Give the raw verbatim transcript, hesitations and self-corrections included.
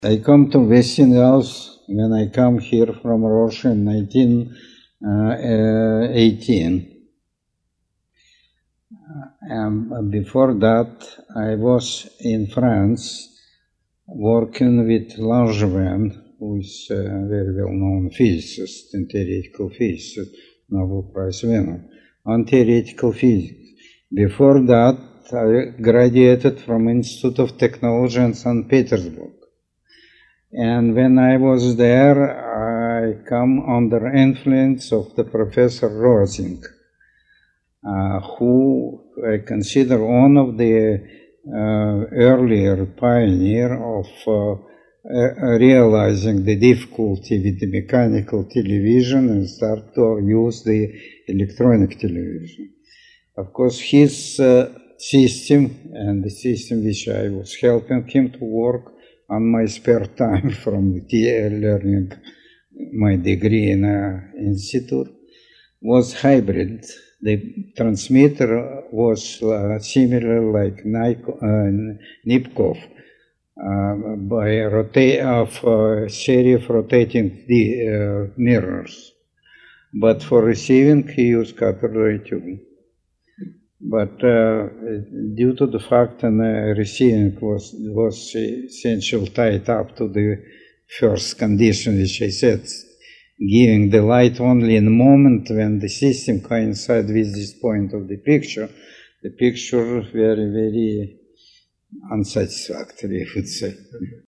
I come to Westinghouse when I come here from Russia in nineteen eighteen. Um, before that, I was in France working with Langevin, who is a very well-known physicist and theoretical physicist, Nobel Prize winner, on theoretical physics. Before that, I graduated from Institute of Technology in Saint Petersburg. And when I was there, I come under influence of the Professor Rosing, uh, who I consider one of the uh, earlier pioneer of uh, uh, realizing the difficulty with the mechanical television and start to use the electronic television. Of course, his uh, system and the system which I was helping him to work on my spare time from the learning my degree in an institute was hybrid. The transmitter was uh, similar like Nipkow uh, by a rota of a series of rotating the, uh, mirrors. But for receiving, he used cathode ray tube. But uh, due to the fact that uh, receiving was, was essentially tied up to the first condition which I said, giving the light only in the moment when the system coincides with this point of the picture, the picture very, very unsatisfactory, I would say.